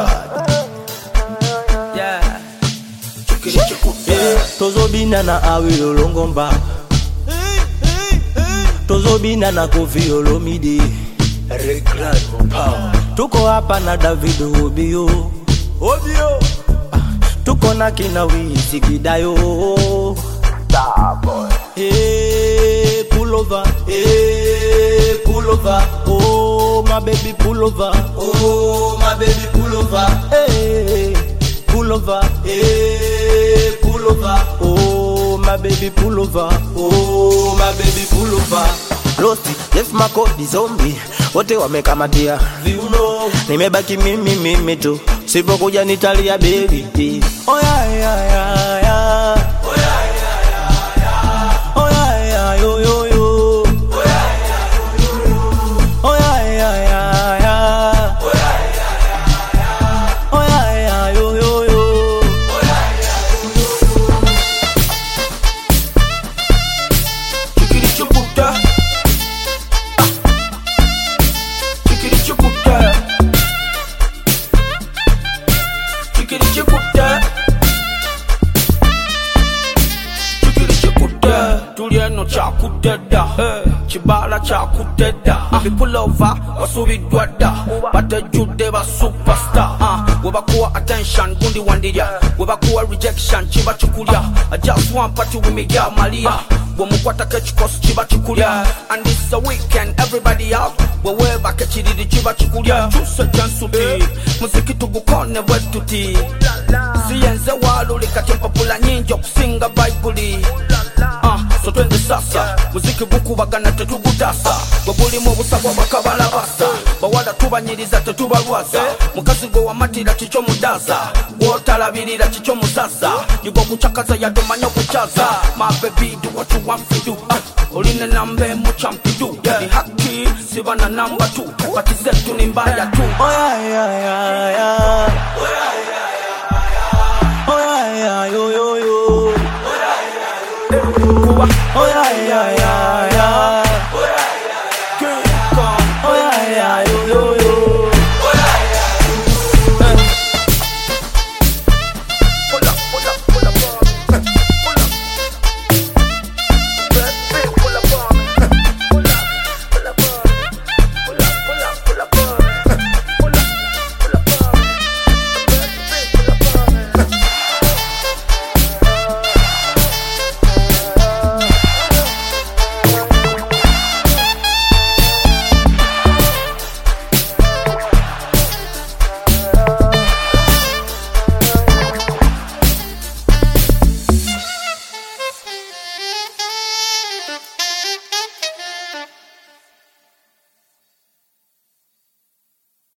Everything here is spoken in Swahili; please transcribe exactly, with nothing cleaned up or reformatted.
Yeah. Tozobina na awi olongomba. Tozobina na Kofi Olomide. Regret mon power. Tuko hapa na David Obio. Obio. Tuko na kina Wisi Kidayo. Star boy. Hey, pull over. Hey, pull over. Oh, my baby, pull over. Oh, my baby, pull over. Hey, pull over. Hey, pull over. Oh, my baby, pull over. Oh, my baby, pull over. Rosti, left my coat, the zombie. Wote wamekamatia viuno. Nimebaki mimi mimi tu. Sipokuja nitalia baby. Oh yeah yeah yeah yeah. Oh yeah yeah yeah yeah. Oh yeah yeah yo yo yo. Oh yeah yeah yo yo yo. Oh yeah yeah yeah yeah. Oh yeah yeah yeah yeah. Oh yeah yeah yo yo yo. Oh yeah yeah yo yo yo. Chikiri chuputa. Chikiri chuputa. Chikiri chuputa. Chikiri chuputa. Tuliano chakuteda. Chibala chakuteda. We pull over, wasubi dwada. Bata jude ba superstar. Webakuwa attention, gundi wandiria. Webakuwa rejection, chiba chukulia. I just want party with me, girl Maria. Womukwata kechikos chiba chukulia. And this a weekend, everybody out. Wewe kechiri di chiba chukulia. Chuse jansuti, muziki tugukone wetuti. Siyenze walu likatempa pula nyinjo kusinga Bible. Ah, so twende sasa. Muziki buku bagana tetugudasa. Wabuli mu busabwa bakabala basa. Bawala tubanyiriza tetubalwaza. Mukazi go wamatira chicho mudaza. Wotalabirira chicho musasa. Yugo kuchakaza ya domanyo kuchaza. My baby do what you want to do. Oline nambe mu champidu. Ni haki sibana number two. But zetu ni mbaya tu. Oh yeah yeah yeah yeah. Oh yeah yeah yeah yeah. Oh yeah yeah yo yo yo. Oh yeah yeah yo yo. Oh yeah yeah yeah.